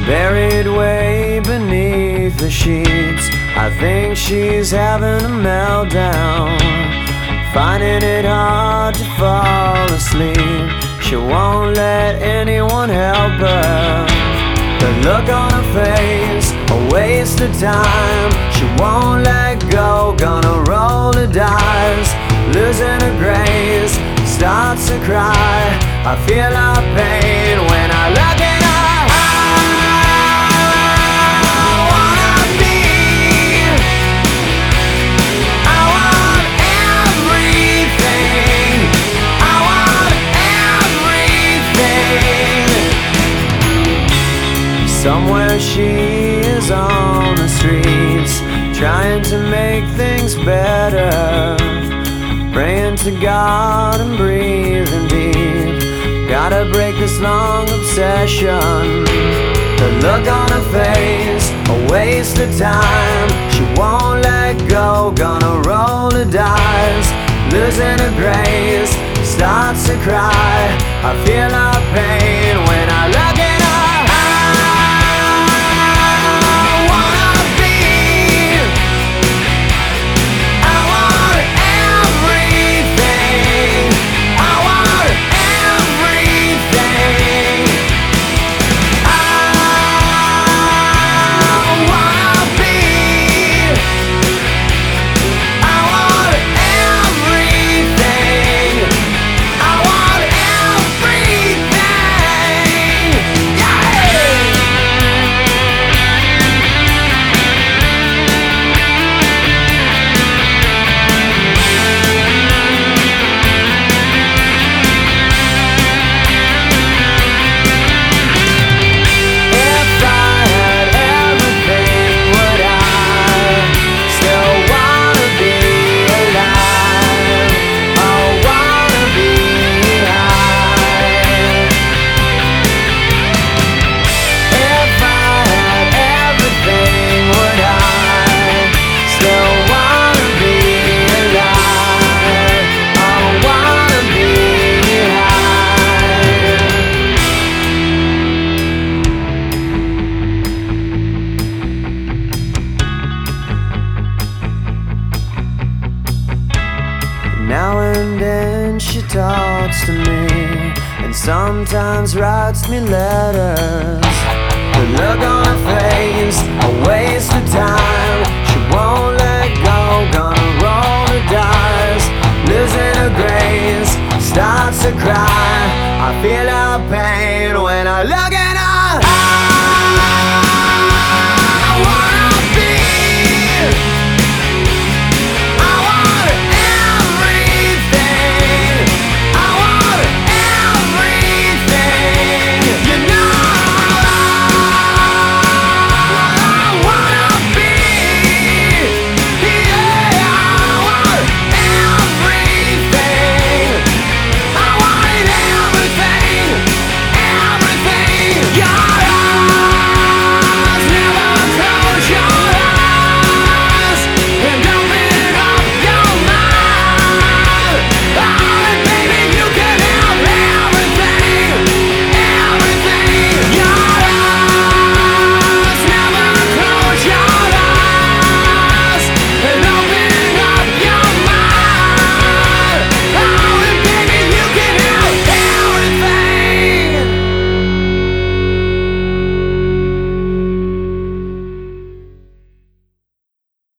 Buried way beneath the sheets, I think she's having a meltdown, finding it hard to fall asleep. She won't let anyone help her. The look on her face, a waste of time. She won't let go, gonna roll the dice, losing her grace, starts to cry. I feel her pain when I look in her eyes. I wanna be, I want everything, I want everything. Somewhere she is on the streets, trying to make things better, praying to God and breathing deep. Gotta break this long obsession. The look on her face, a waste of time. She won't let go, gonna roll the dice, losing her grace, starts to cry. I feel her pain when I look in her now and then she talks to me, and sometimes writes me letters. The look on her face, a waste of time. She won't let go, gonna roll the dice, losing her grace, starts to cry. I feel her pain when I look at her eyes.